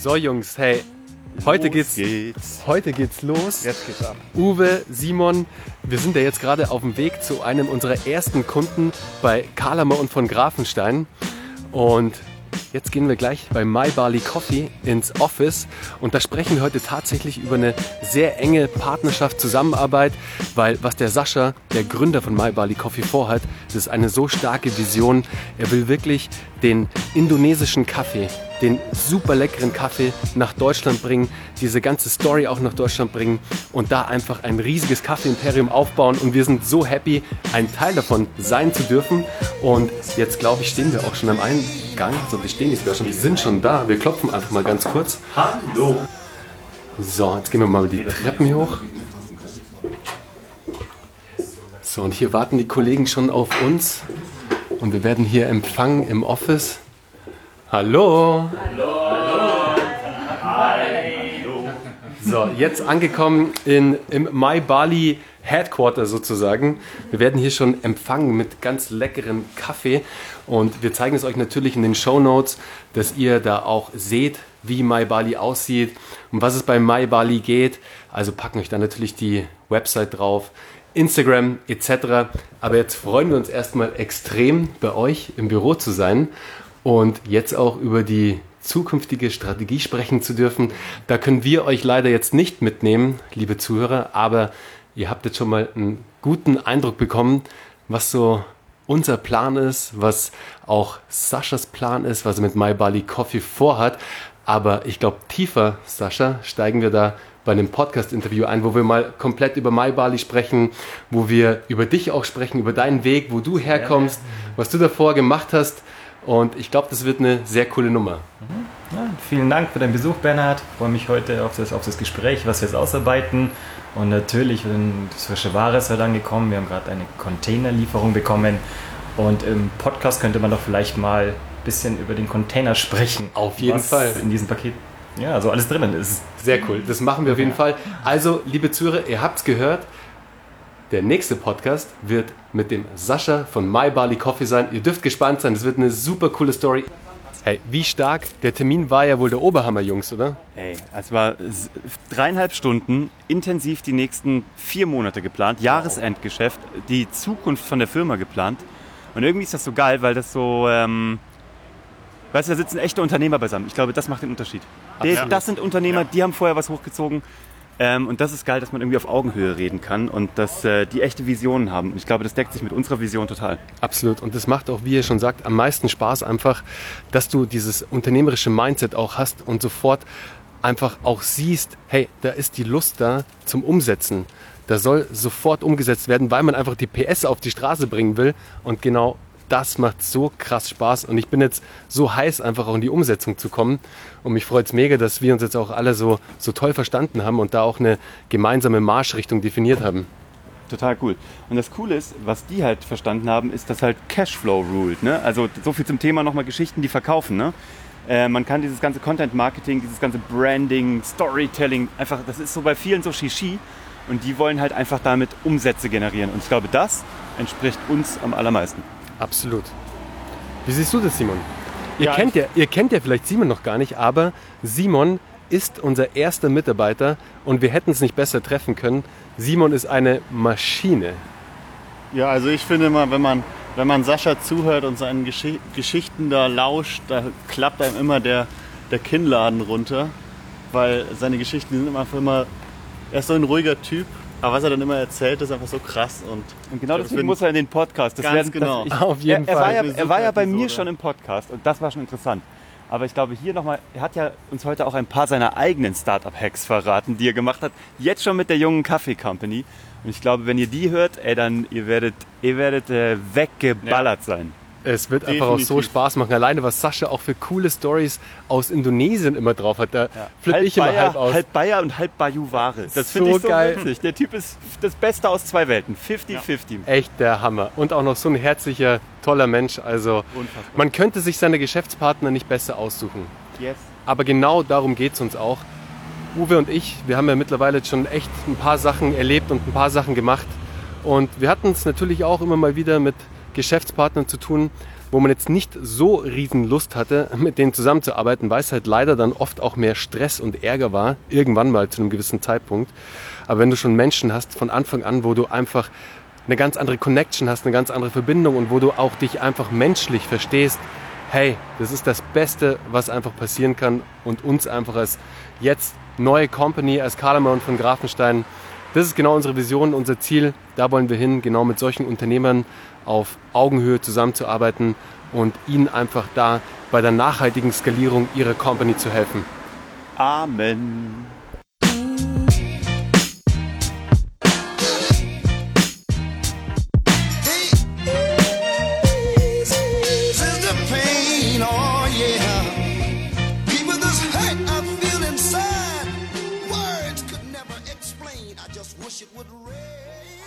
So Jungs, hey, heute geht's los. Jetzt geht's ab. Uwe, Simon, wir sind ja jetzt gerade auf dem Weg zu einem unserer ersten Kunden bei Carlamer und von Grafenstein. Und jetzt gehen wir gleich bei My Barley Coffee ins Office und da sprechen wir heute tatsächlich über eine sehr enge Partnerschaft, Zusammenarbeit, weil was der Sascha, der Gründer von My Barley Coffee vorhat, das ist eine so starke Vision. Er will wirklich den indonesischen Kaffee, den super leckeren Kaffee nach Deutschland bringen, diese ganze Story auch nach Deutschland bringen und da einfach ein riesiges Kaffee-Imperium aufbauen und wir sind so happy, ein Teil davon sein zu dürfen und jetzt glaube ich, stehen wir auch schon am Eingang, so wir stehen jetzt sogar schon, wir sind schon da, wir klopfen einfach mal ganz kurz. Hallo! So, jetzt gehen wir mal die Treppen hier hoch. So, und hier warten die Kollegen schon auf uns und wir werden hier empfangen im Office. Hallo! Hallo! So, jetzt angekommen im My Barley Headquarter sozusagen. Wir werden hier schon empfangen mit ganz leckerem Kaffee und wir zeigen es euch natürlich in den Shownotes, dass ihr da auch seht, wie My Barley aussieht und was es bei My Barley geht. Also packen euch da natürlich die Website drauf, Instagram etc. Aber jetzt freuen wir uns erstmal extrem, bei euch im Büro zu sein und jetzt auch über die zukünftige Strategie sprechen zu dürfen. Da können wir euch leider jetzt nicht mitnehmen, liebe Zuhörer, aber ihr habt jetzt schon mal einen guten Eindruck bekommen, was so unser Plan ist, was auch Saschas Plan ist, was er mit My Barley Coffee vorhat. Aber ich glaube, tiefer, Sascha, steigen wir da bei einem Podcast-Interview ein, wo wir mal komplett über My Barley sprechen, wo wir über dich auch sprechen, über deinen Weg, wo du herkommst, was du davor gemacht hast. Und ich glaube, das wird eine sehr coole Nummer. Ja, vielen Dank für deinen Besuch, Bernhard. Ich freue mich heute auf das Gespräch, was wir jetzt ausarbeiten. Und natürlich, das frische Ware ist heute angekommen. Wir haben gerade eine Containerlieferung bekommen. Und im Podcast könnte man doch vielleicht mal ein bisschen über den Container sprechen. Auf jeden Fall. In diesem Paket, ja, also alles drinnen ist. Sehr cool, das machen wir auf jeden Fall. Also, liebe Zuhörer, ihr habt es gehört. Der nächste Podcast wird mit dem Sascha von My Barley Coffee sein. Ihr dürft gespannt sein, das wird eine super coole Story. Hey, wie stark? Der Termin war ja wohl der Oberhammer, Jungs, oder? Hey, es war 3,5 Stunden, intensiv die nächsten 4 Monate geplant, Jahresendgeschäft, die Zukunft von der Firma geplant. Und irgendwie ist das so geil, weil das so, weißt du, da sitzen echte Unternehmer beisammen. Ich glaube, das macht den Unterschied. Das sind Unternehmer, die haben vorher was hochgezogen. Und das ist geil, dass man irgendwie auf Augenhöhe reden kann und dass die echte Visionen haben. Und ich glaube, das deckt sich mit unserer Vision total. Absolut. Und das macht auch, wie ihr schon sagt, am meisten Spaß einfach, dass du dieses unternehmerische Mindset auch hast und sofort einfach auch siehst, hey, da ist die Lust da zum Umsetzen. Da soll sofort umgesetzt werden, weil man einfach die PS auf die Straße bringen will. Und genau das macht so krass Spaß und ich bin jetzt so heiß, einfach auch in die Umsetzung zu kommen und mich freut es mega, dass wir uns jetzt auch alle so toll verstanden haben und da auch eine gemeinsame Marschrichtung definiert haben. Total cool. Und das Coole ist, was die halt verstanden haben, ist, dass halt Cashflow ruled. Ne? Also so viel zum Thema nochmal Geschichten, die verkaufen. Ne? Man kann dieses ganze Content-Marketing, dieses ganze Branding, Storytelling, einfach, das ist so bei vielen so Shishi und die wollen halt einfach damit Umsätze generieren. Und ich glaube, das entspricht uns am allermeisten. Absolut. Wie siehst du das, Simon? Ihr kennt ja vielleicht Simon noch gar nicht, aber Simon ist unser erster Mitarbeiter und wir hätten es nicht besser treffen können. Simon ist eine Maschine. Ja, also ich finde immer, wenn man Sascha zuhört und seinen Geschichten da lauscht, da klappt einem immer der Kinnladen runter, weil seine Geschichten sind immer, er ist so ein ruhiger Typ. Aber was er dann immer erzählt, ist einfach so krass. Und genau deswegen muss er in den Podcast. Genau. Auf jeden Fall. Er war ja bei mir schon im Podcast und das war schon interessant. Aber ich glaube hier nochmal, er hat ja uns heute auch ein paar seiner eigenen Startup-Hacks verraten, die er gemacht hat. Jetzt schon mit der jungen Kaffee Company. Und ich glaube, wenn ihr die hört, dann ihr werdet weggeballert sein. Es wird einfach auch so Spaß machen. Alleine, was Sascha auch für coole Stories aus Indonesien immer drauf hat. Da flippe ich immer halb aus. Halb Bayer und halb Bajuware. Das finde ich so geil. Witzig. Der Typ ist das Beste aus 2 Welten. 50-50. Echt der Hammer. Und auch noch so ein herzlicher, toller Mensch. Also unfassbar. Man könnte sich seine Geschäftspartner nicht besser aussuchen. Yes. Aber genau darum geht es uns auch. Uwe und ich, wir haben ja mittlerweile jetzt schon echt ein paar Sachen erlebt und ein paar Sachen gemacht. Und wir hatten es natürlich auch immer mal wieder mit Geschäftspartnern zu tun, wo man jetzt nicht so riesen Lust hatte, mit denen zusammenzuarbeiten, weil es halt leider dann oft auch mehr Stress und Ärger war, irgendwann mal zu einem gewissen Zeitpunkt. Aber wenn du schon Menschen hast von Anfang an, wo du einfach eine ganz andere Connection hast, eine ganz andere Verbindung und wo du auch dich einfach menschlich verstehst, hey, das ist das Beste, was einfach passieren kann und uns einfach als jetzt neue Company, als Carlema und von Grafenstein, das ist genau unsere Vision, unser Ziel, da wollen wir hin, genau mit solchen Unternehmern auf Augenhöhe zusammenzuarbeiten und ihnen einfach da bei der nachhaltigen Skalierung ihrer Company zu helfen. Amen. Wish it would rain.